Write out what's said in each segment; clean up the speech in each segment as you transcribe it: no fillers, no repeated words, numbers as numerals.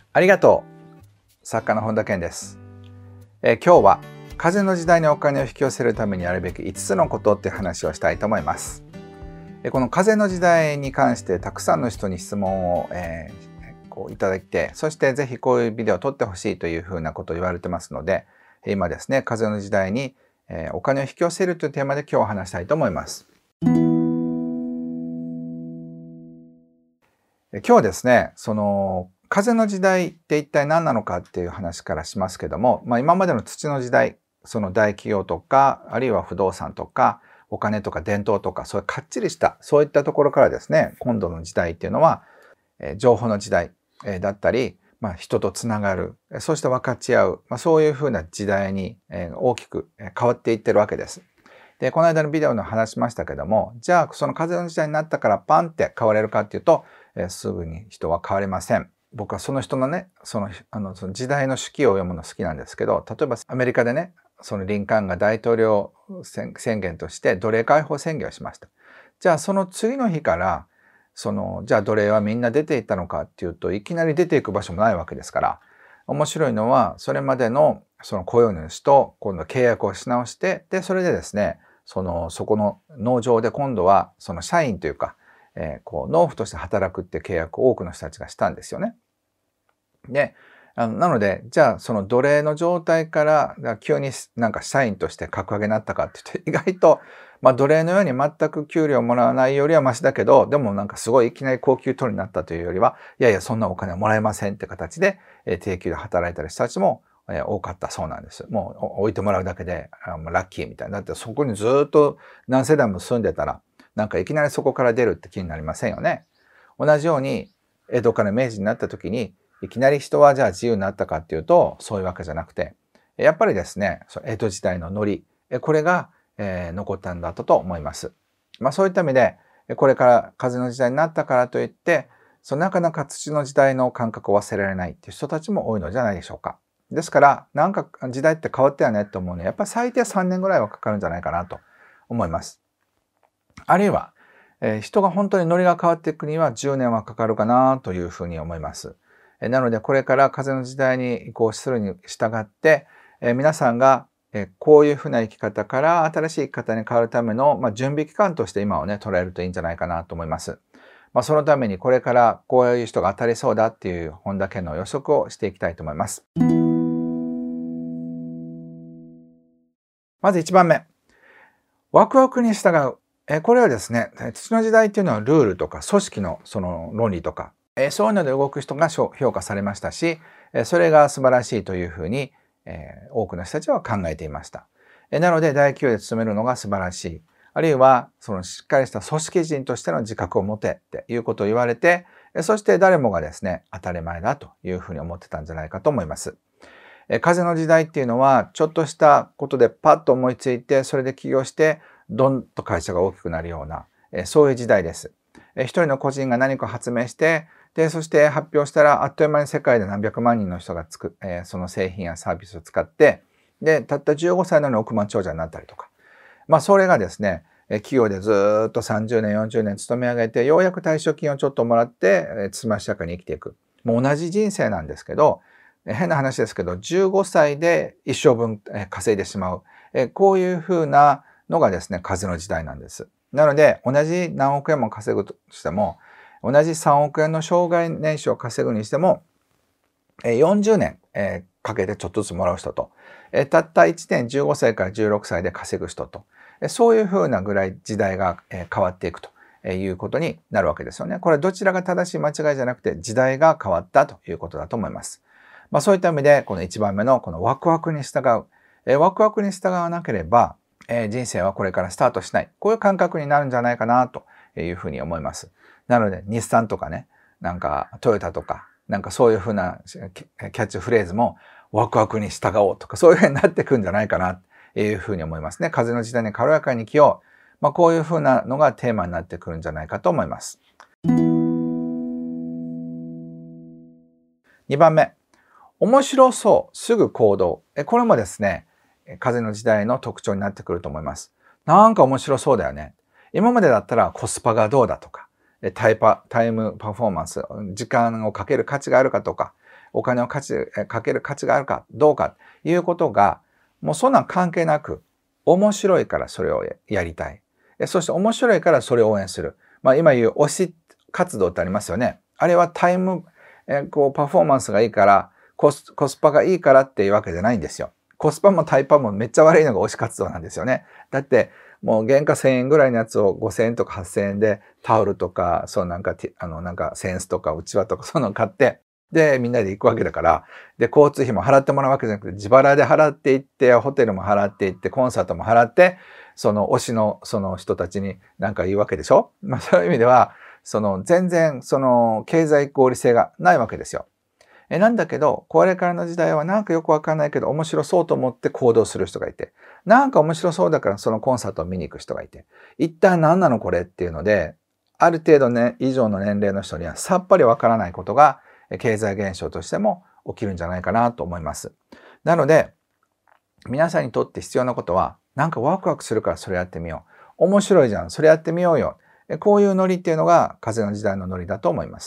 ありがとう。作家の本田健です。今日は風の時代にお金を引き寄せるためにやるべき5つのことっていう話をしたいと思います。この風の時代に関してたくさんの人に質問を、いただいて、そしてぜひこういうビデオを撮ってほしいというふうなことを言われてますので、今ですね、風の時代にお金を引き寄せるというテーマで今日話したいと思います。今日はですね、風の時代って一体何なのかっていう話からしますけども、今までの土の時代、その大企業とか、あるいは不動産とか、お金とか伝統とか、そういうかっちりした、そういったところからですね、今度の時代っていうのは、情報の時代だったり、人とつながる、そして分かち合う、そういうふうな時代に大きく変わっていってるわけです。で、この間のビデオで話しましたけども、じゃあその風の時代になったからパンって変われるかっていうと、すぐに人は変われません。僕はその人のね、その時代の手記を読むの好きなんですけど、例えばアメリカでね、そのリンカーンが大統領宣言として奴隷解放宣言をしました。じゃあその次の日から、じゃあ奴隷はみんな出ていったのかっていうと、いきなり出ていく場所もないわけですから、面白いのは、それまでのその雇用主と今度契約をし直して、で、それでですね、そこの農場で今度はその社員というか、農夫として働くっていう契約を多くの人たちがしたんですよね。で、なので、じゃあその奴隷の状態から急になんか社員として格上げになったかって言って、意外と、奴隷のように全く給料をもらわないよりはマシだけど、でもなんかすごいいきなり高級取りになったというよりは、いやいやそんなお金はもらえませんって形で、定給で働いたり人たちも多かったそうなんです。もう置いてもらうだけでラッキーみたいな。だってそこにずっと何世代も住んでたら、なんかいきなりそこから出るって気になりませんよね。同じように江戸から明治になった時にいきなり人はじゃあ自由になったかっていうとそういうわけじゃなくて、やっぱりですね、江戸時代のノリ、これが残ったんだったと思います。そういった意味でこれから風の時代になったからといってなかなか土の時代の感覚を忘れられないっていう人たちも多いのじゃないでしょうか。ですからなんか時代って変わったよねって思うのはやっぱり最低3年ぐらいはかかるんじゃないかなと思います。あるいは、人が本当にノリが変わっていくには10年はかかるかなというふうに思います。なのでこれから風の時代に移行するに従って、皆さんがこういうふうな生き方から新しい生き方に変わるための、準備期間として今をね捉えるといいんじゃないかなと思います。そのためにこれからこういう人が当たりそうだっていう本田家の予測をしていきたいと思います。まず1番目、ワクワクに従う。これはですね、土の時代っていうのはルールとか組織のその論理とか、そういうので動く人が評価されましたし、それが素晴らしいというふうに、多くの人たちは考えていました。なので大企業で勤めるのが素晴らしい。あるいはそのしっかりした組織人としての自覚を持てっていうことを言われて、そして誰もがですね、当たり前だというふうに思ってたんじゃないかと思います。風の時代っていうのはちょっとしたことでパッと思いついてそれで起業してドンと会社が大きくなるようなそういう時代です。一人の個人が何か発明してでそして発表したらあっという間に世界で何百万人の人がその製品やサービスを使ってでたった15歳なのに億万長者になったりとかそれがですね企業でずっと30年40年勤め上げてようやく退職金をちょっともらってつましやかに生きていくもう同じ人生なんですけど変な話ですけど15歳で一生分稼いでしまうこういうふうなのがですね風の時代なんです。なので同じ何億円も稼ぐとしても同じ3億円の生涯年収を稼ぐにしても40年かけてちょっとずつもらう人とたった1年15歳から16歳で稼ぐ人とそういうふうなぐらい時代が変わっていくということになるわけですよね。これどちらが正しい間違いじゃなくて時代が変わったということだと思います。そういった意味でこの1番目のこのワクワクに従う、ワクワクに従わなければ、人生はこれからスタートしない、こういう感覚になるんじゃないかなというふうに思います。なので日産とかね、なんかトヨタとかなんかそういうふうなキャッチフレーズもワクワクに従おうとかそういうふうになってくんじゃないかなというふうに思いますね。風の時代に軽やかに生きよう、こういうふうなのがテーマになってくるんじゃないかと思います。2番目、面白そう、すぐ行動。これもですね、風の時代の特徴になってくると思います。なんか面白そうだよね。今までだったらコスパがどうだとか、タイムパフォーマンス、時間をかける価値があるかとか、 お金をかける価値があるかどうかということが、もうそんなん関係なく、面白いからそれをやりたい。そして面白いからそれを応援する。今言う推し活動ってありますよね。あれはパフォーマンスがいいから、コスパがいいからっていうわけじゃないんですよ。コスパもタイパもめっちゃ悪いのが推し活動なんですよね。だって、もう原価1000円ぐらいのやつを5000円とか8000円でタオルとか、なんかセンスとかうちわとかそういうのを買って、で、みんなで行くわけだから、で、交通費も払ってもらうわけじゃなくて、自腹で払っていって、ホテルも払っていって、コンサートも払って、その推しのその人たちに何か言うわけでしょ。そういう意味では、全然経済合理性がないわけですよ。なんだけど、これからの時代はなんかよくわかんないけど面白そうと思って行動する人がいて、なんか面白そうだからそのコンサートを見に行く人がいて、一体何なのこれっていうので、ある程度以上の年齢の人にはさっぱりわからないことが経済現象としても起きるんじゃないかなと思います。なので、皆さんにとって必要なことは、なんかワクワクするからそれやってみよう。面白いじゃん、それやってみようよ。こういうノリっていうのが風の時代のノリだと思います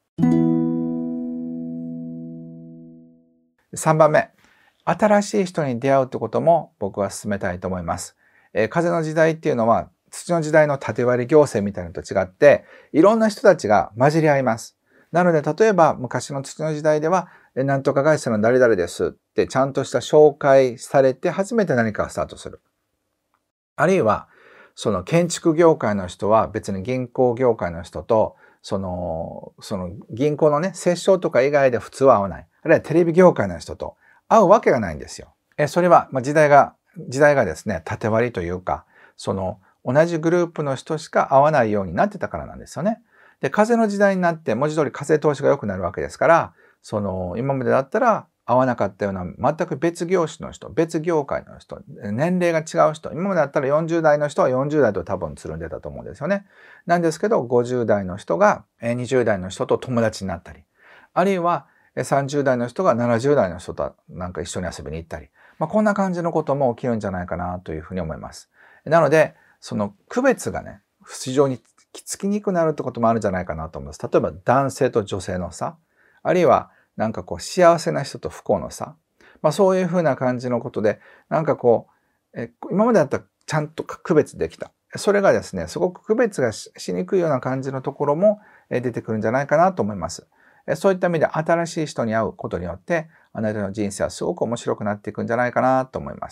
。3番目、新しい人に出会うってことも僕は進めたいと思います。風の時代っていうのは土の時代の縦割り行政みたいなのと違って、いろんな人たちが混じり合います。なので、例えば昔の土の時代では、なんとか会社の誰々ですってちゃんとした紹介されて初めて何かがスタートする。あるいは、その建築業界の人は別に銀行業界の人と、その銀行のね、折衝とか以外で普通は会わない。あるいはテレビ業界の人と会うわけがないんですよ。それは、時代がですね、縦割りというか、同じグループの人しか会わないようになってたからなんですよね。で、風の時代になって、文字通り風通しが良くなるわけですから、今までだったら会わなかったような全く別業種の人、別業界の人、年齢が違う人、今までだったら40代の人は40代と多分つるんでたと思うんですよね。なんですけど、50代の人が20代の人と友達になったり、あるいは30代の人が70代の人となんか一緒に遊びに行ったり、こんな感じのことも起きるんじゃないかなというふうに思います。なので、その区別がね、非常につきにくくなるってこともあるんじゃないかなと思います。例えば男性と女性の差、あるいはなんか幸せな人と不幸の差、そういうふうな感じのことで、なんか今までだったらちゃんと区別できた。それがですね、すごく区別がしにくいような感じのところも出てくるんじゃないかなと思います。そういった意味で新しい人に会うことによって、あなたの人生はすごく面白くなっていくんじゃないかなと思います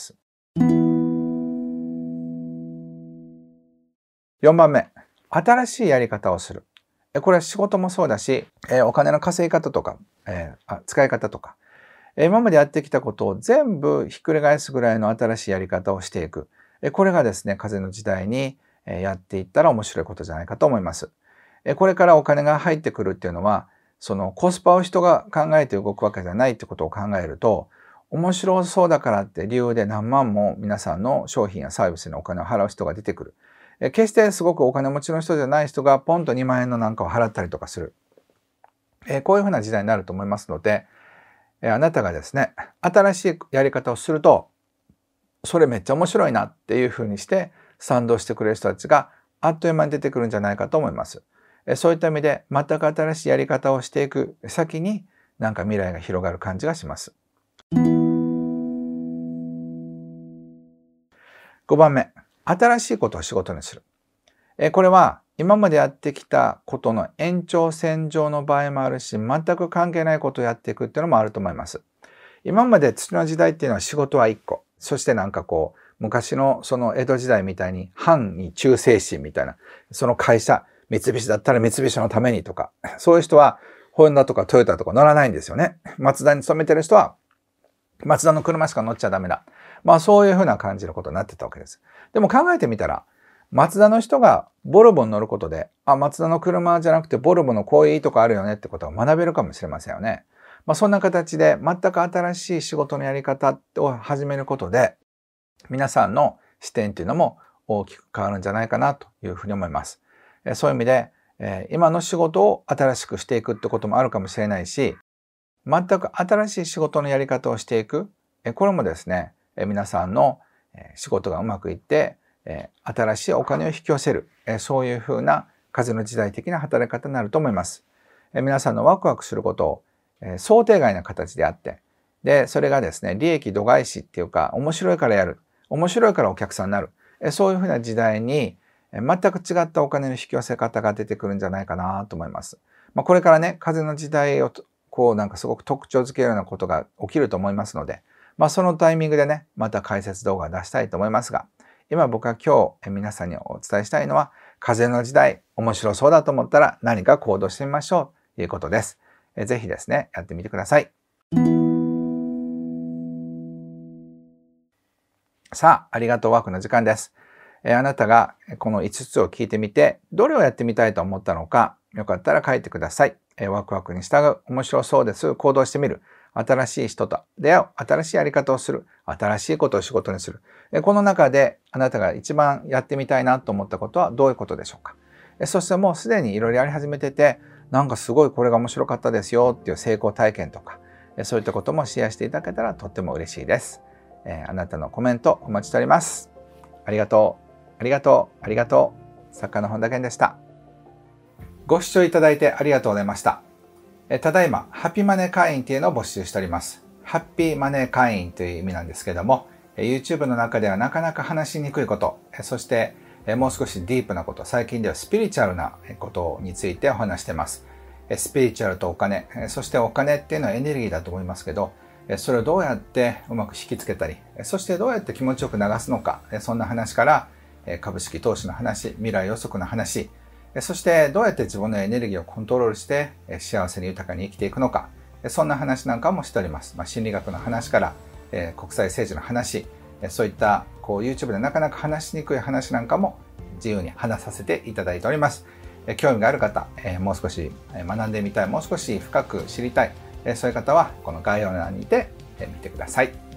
。4番目、新しいやり方をする。これは仕事もそうだし、お金の稼ぎ方とか、使い方とか、今までやってきたことを全部ひっくり返すぐらいの新しいやり方をしていく。これがですね、風の時代にやっていったら面白いことじゃないかと思います。これからお金が入ってくるっていうのは、そのコスパを人が考えて動くわけじゃないってことを考えると、面白そうだからって理由で何万も皆さんの商品やサービスにお金を払う人が出てくる。決してすごくお金持ちの人じゃない人がポンと2万円のなんかを払ったりとかする。こういうふうな時代になると思いますので、あなたがですね、新しいやり方をすると、それめっちゃ面白いなっていうふうにして賛同してくれる人たちがあっという間に出てくるんじゃないかと思います。そういった意味で全く新しいやり方をしていく先になんか未来が広がる感じがします。5番目、新しいことを仕事にする。これは今までやってきたことの延長線上の場合もあるし、全く関係ないことをやっていくっていうのもあると思います。今まで土の時代っていうのは仕事は1個。そしてなんか昔のその江戸時代みたいに藩に忠誠心みたいな、その会社、三菱だったら三菱のためにとか、そういう人はホンダとかトヨタとか乗らないんですよね。マツダに勤めてる人はマツダの車しか乗っちゃダメだ。そういうふうな感じのことになってたわけです。でも考えてみたら、マツダの人がボルボに乗ることで、マツダの車じゃなくてボルボのこういういいとこあるよねってことが学べるかもしれませんよね。そんな形で全く新しい仕事のやり方を始めることで、皆さんの視点っていうのも大きく変わるんじゃないかなというふうに思います。そういう意味で、今の仕事を新しくしていくってこともあるかもしれないし、全く新しい仕事のやり方をしていく、これもですね、皆さんの仕事がうまくいって、新しいお金を引き寄せる、そういうふうな風の時代的な働き方になると思います。皆さんのワクワクすることを想定外な形であって、で、それがですね、利益度外視っていうか、面白いからやる。面白いからお客さんになる。そういうふうな時代に、全く違ったお金の引き寄せ方が出てくるんじゃないかなと思います。これからね、風の時代をなんかすごく特徴づけるようなことが起きると思いますので、そのタイミングでね、また解説動画を出したいと思いますが、今僕が今日皆さんにお伝えしたいのは、風の時代、面白そうだと思ったら何か行動してみましょうということです。ぜひですね、やってみてください。さあ、ありがとうワークの時間です。あなたがこの5つを聞いてみて、どれをやってみたいと思ったのか、よかったら書いてください。ワクワクに従う、面白そうです、行動してみる、新しい人と出会う、新しいやり方をする、新しいことを仕事にする。この中であなたが一番やってみたいなと思ったことはどういうことでしょうか。そしてもうすでにいろいろやり始めてて、なんかすごいこれが面白かったですよっていう成功体験とか、そういったこともシェアしていただけたらとっても嬉しいです。あなたのコメントお待ちしております。ありがとう。ありがとう。ありがとう。作家の本田健でした。ご視聴いただいてありがとうございました。ただいま、ハッピーマネー会員というのを募集しております。ハッピーマネー会員という意味なんですけども、YouTube の中ではなかなか話しにくいこと、そしてもう少しディープなこと、最近ではスピリチュアルなことについてお話しています。スピリチュアルとお金、そしてお金っていうのはエネルギーだと思いますけど、それをどうやってうまく引きつけたり、そしてどうやって気持ちよく流すのか、そんな話から、株式投資の話、未来予測の話、そしてどうやって自分のエネルギーをコントロールして幸せに豊かに生きていくのか、そんな話なんかもしております。心理学の話から国際政治の話、そういったYouTube でなかなか話しにくい話なんかも自由に話させていただいております。興味がある方、もう少し学んでみたい、もう少し深く知りたい、そういう方はこの概要欄にて見てください。